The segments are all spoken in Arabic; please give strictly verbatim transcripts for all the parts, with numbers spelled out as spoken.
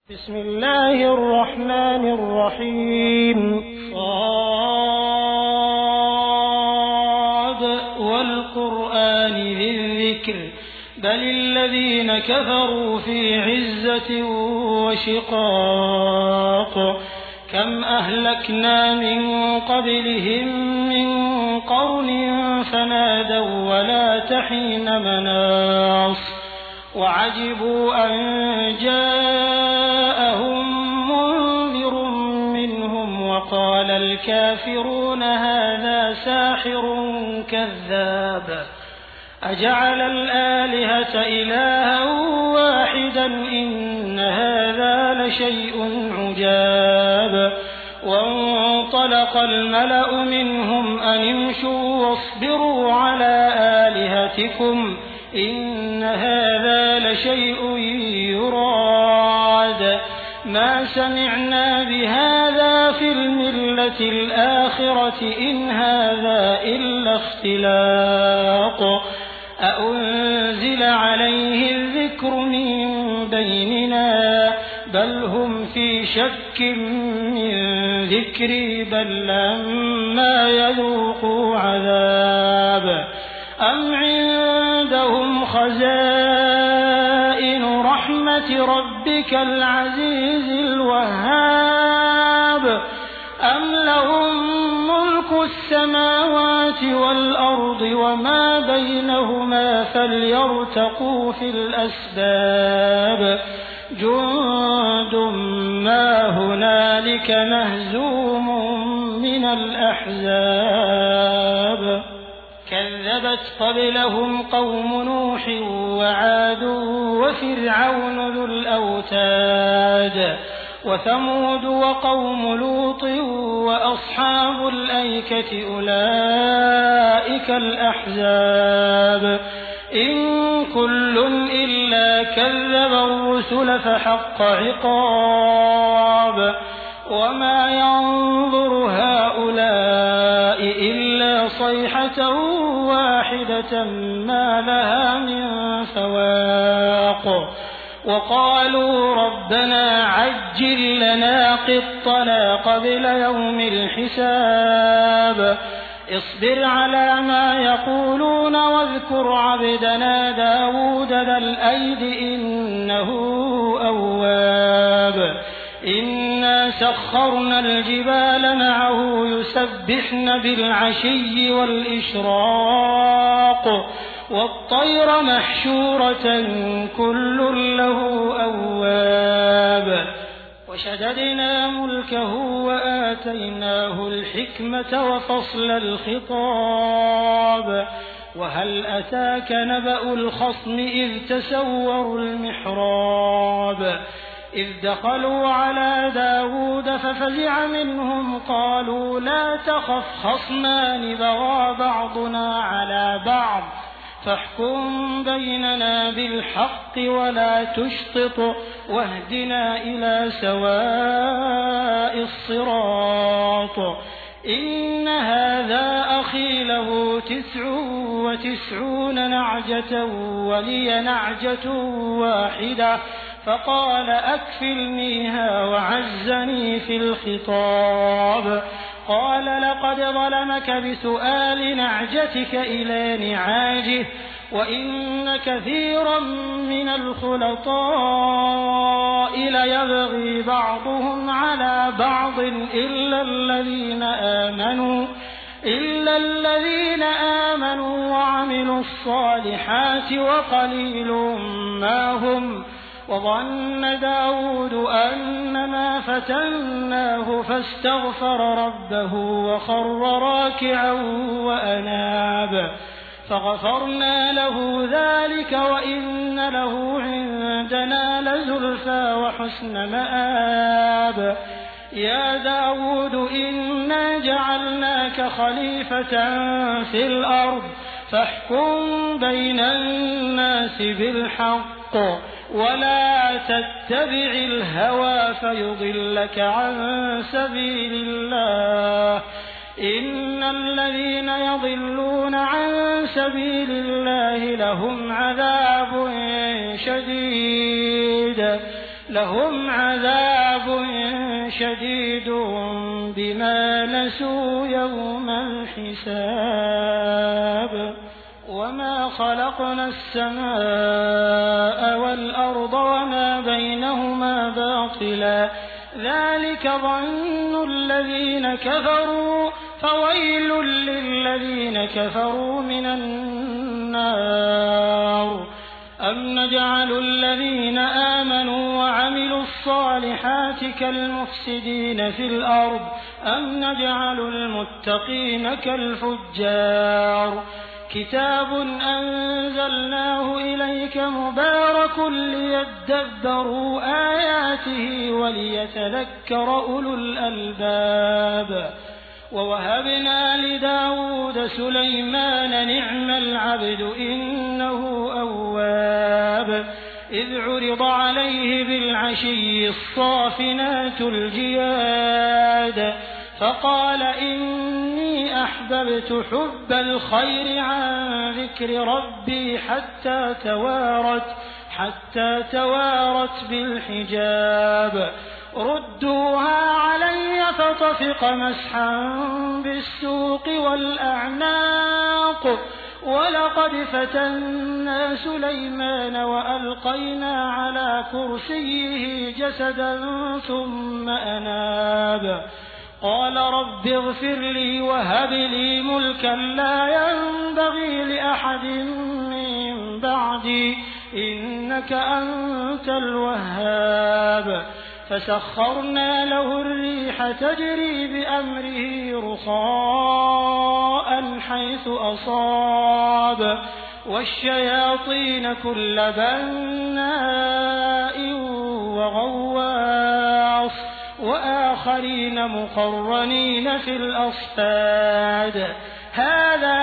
بسم الله الرحمن الرحيم. صاد والقرآن ذي الذكر بل الذين كفروا في عزة وشقاق كم أهلكنا من قبلهم من قرن فنادوا ولا تحين مناص وعجبوا أن جاءهم منذر منهم وقال الكافرون هذا ساحر كذاب أجعل الآلهة إلها واحدا إن هذا لشيء عجاب وانطلق الملأ منهم أن امشوا واصبروا على آلهتكم إن هذا لشيء يراد ما سمعنا بهذا في الملة الآخرة إن هذا إلا اختلاق أأنزل عليه الذكر من بيننا بل هم في شك من ذكري بل لما يذوقوا عذاب أم عندهم خزائن رحمة ربك العزيز الوهاب أم لهم ملك السماوات والأرض وما بينهما فليرتقوا في الأسباب جند ما هنالك مهزوم من الأحزاب كذبت قبلهم قوم نوح وعاد وفرعون ذو الأوتاد وثمود وقوم لوط وأصحاب الأيكة أولئك الأحزاب إن كل إلا كذب الرسل فحق عقاب وما ينظر هؤلاء إلا صيحة واحدة ما لها من فواق وقالوا ربنا عجل لنا قطنا قبل يوم الحساب اصبر على ما يقولون واذكر عبدنا داود ذا الأيد إنه أواب إنا سخرنا الجبال معه يسبحن بالعشي والإشراق والطير محشورة كل له أواب وشددنا ملكه وآتيناه الحكمة وفصل الخطاب وهل أتاك نبأ الخصم إذ تسوروا المحراب إذ دخلوا على داود ففزع منهم قالوا لا تخف خصمان بغى بعضنا على بعض فاحكم بيننا بالحق ولا تشطط واهدنا إلى سواء الصراط إن هذا أخي له تسع وتسعون نعجة ولي نعجة واحدة فقال أكفلنيها وعزني في الخطاب قال لقد ظلمك بسؤال نعجتك إلى نعاجه وإن كثيرا من الخلطاء ليبغي بعضهم على بعض إلا الذين آمنوا إلا الذين آمنوا وعملوا الصالحات وقليل ما هم وظن داود أنما فتناه فاستغفر ربه وخر راكعا وأناب فغفرنا له ذلك وإن له عندنا لزلفى وحسن مآب يا داود إنا جعلناك خليفة في الأرض فاحكم بين الناس بالحق ولا تتبع الهوى فيضلك عن سبيل الله إن الذين يضلون عن سبيل الله لهم عذاب شديد لهم عذاب شديد بما نسوا يوم الحساب وما خلقنا السماء والأرض وما بينهما باطلا ذلك ظن الذين كفروا فويل للذين كفروا من النار أم نجعل الذين آمنوا وعملوا الصالحات كالمفسدين في الأرض أم نجعل المتقين كالفجار كتاب أنزلناه إليك مبارك ليدبروا آياته وليتذكر أولو الألباب ووهبنا لداود سليمان نعم العبد إنه أواب إذ عرض عليه بالعشي الصافنات الجياد فقال إني أحببت حب الخير عن ذكر ربي حتى توارت حتى توارت بالحجاب ردوها علي فطفق مسحا بالسوق والأعناق ولقد فتنا سليمان وألقينا على كرسيه جسدا ثم أناب قال رب اغفر لي وهب لي ملكا لا ينبغي لأحد من بعدي إنك أنت الوهاب فسخرنا له الريح تجري بأمره رخاء حيث أصاب والشياطين كل بناء وغواص وآخرين مقرنين في الأصفاد هذا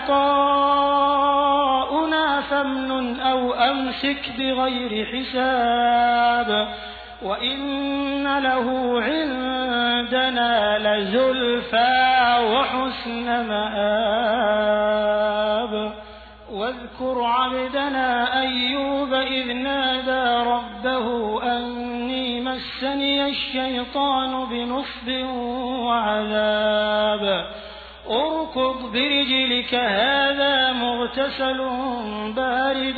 عطاؤنا فامنن أو أمسك بغير حساب وإن له عندنا لزلفى وحسن مآب واذكر عبدنا أيوب إذ نادى ربه أني مسني الشيطان بنصب وعذاب اركض برجلك هذا مغتسل بارد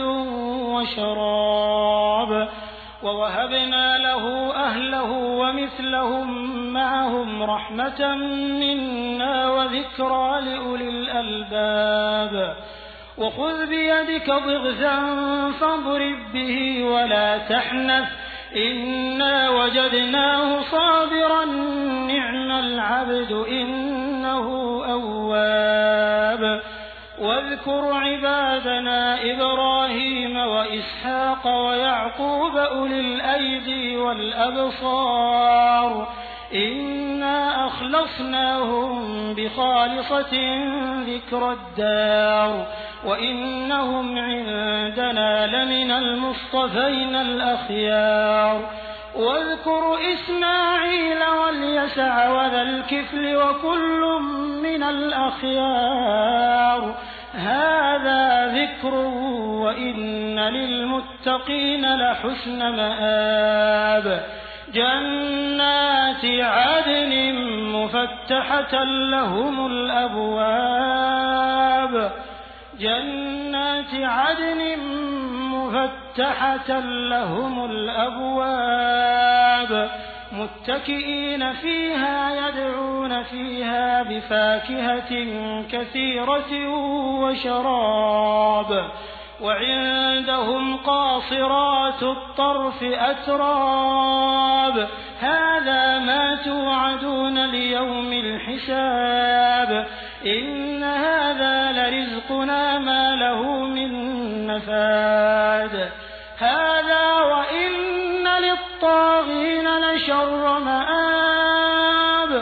وشراب ووهبنا له أهله ومثلهم معهم رحمة منا وذكرى لأولي الألباب وخذ بيدك ضغثا فاضرب به ولا تحنث إنا وجدناه صابرا نعم العبد إنه أواب واذكر عبادنا إبراهيم وإسحاق ويعقوب أولي الأيدي والأبصار إنا أخلصناهم بخالصة ذكر الدار وإنهم عندنا لمن المصطفين الأخيار واذكر إسماعيل واليسع وذا الكفل وكل من الأخيار هذا ذكر وإن للمتقين لحسن مآب جنات عدن مفتحة لهم الأبواب جنات عدن مفتحة لهم الأبواب متكئين فيها يدعون فيها بفاكهة كثيرة وشراب وعندهم قاصرات الطرف أتراب هذا ما توعدون ليوم الحساب إن هذا لرزقنا ما له من نفاد هذا وإن للطاغين لشر مآب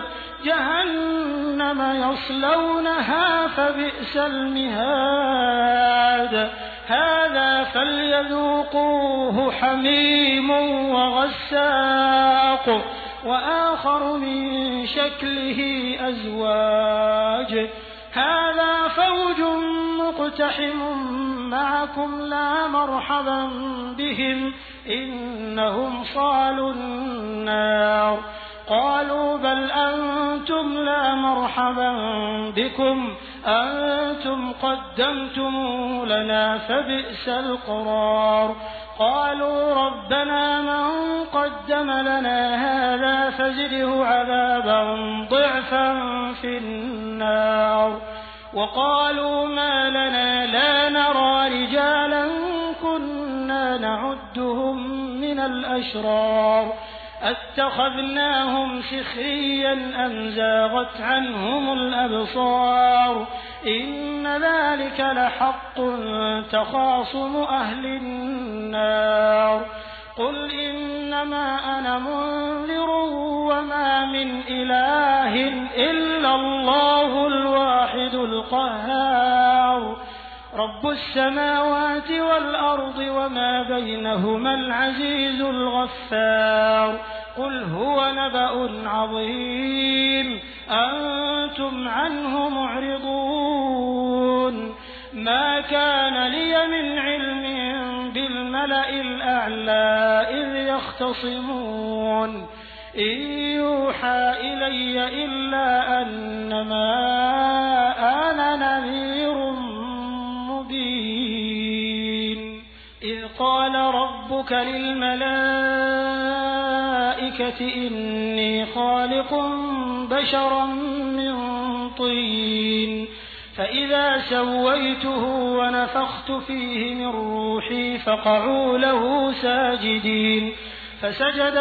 جهنم يصلونها فبئس المهاد هذا فليذوقوه حميم وغساق وآخر من شكله أزواج هذا فوج مقتحم معكم لا مرحبا بهم إنهم صالوا النار قالوا بل أنتم لا مرحبا بكم أنتم قدمتموه لنا فبئس القرار قالوا ربنا من قدم لنا هذا فزده عذابا ضعفا في النار وقالوا ما لنا لا نرى رجالا كنا نعدهم من الأشرار أتخذناهم سخريا أم زاغت عنهم الأبصار إن ذلك لحق تخاصم أهل النار قل إنما أنا منذر وما من إله إلا الله الواحد القهار رب السماوات والأرض وما بينهما العزيز الغفار قل هو نبأ عظيم أنتم عنه معرضون ما كان لي من علم بالملأ الأعلى إذ يختصمون إن يوحى إلي إلا أنما أنا نذير مبين إذ قال ربك للملائكة إني خالق بشرا من طين فإذا سويته ونفخت فيه من روحي فقعوا له ساجدين فسجد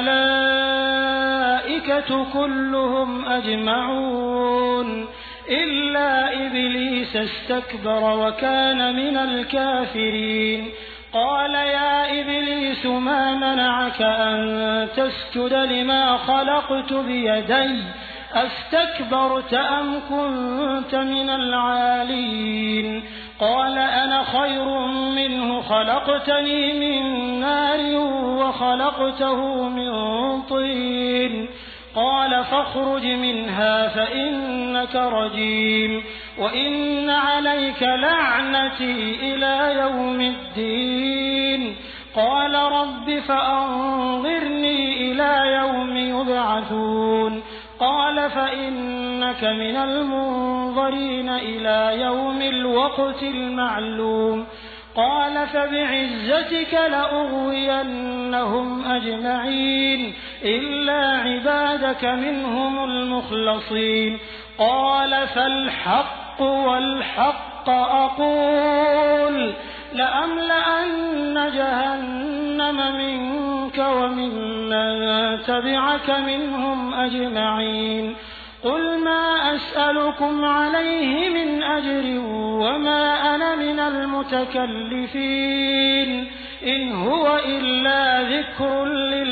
الملائكة كلهم أجمعون إلا إبليس استكبر وكان من الكافرين قال يا إبليس ما منعك أن تسجد لما خلقت بيدي أستكبرت أم كنت من العالين قال أنا خير منه خلقتني من نار وخلقته من طين قال فاخرج منها فإنك رجيم وإن عليك لعنتي إلى يوم الدين قال رب فأنظرني إلى يوم يبعثون قال فإنك من المنظرين إلى يوم الوقت المعلوم قال فبعزتك لأغوينهم أجمعين إلا عبادك منهم المخلصين قال فالحق والحق أقول لأملأن جهنم منك وممن تبعك منهم أجمعين قل ما أسألكم عليه من أجر وما أنا من المتكلفين إن هو إلا ذكر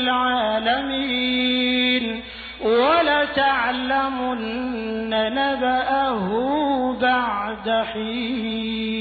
للعالمين ولتعلمن نبأه بعد حين.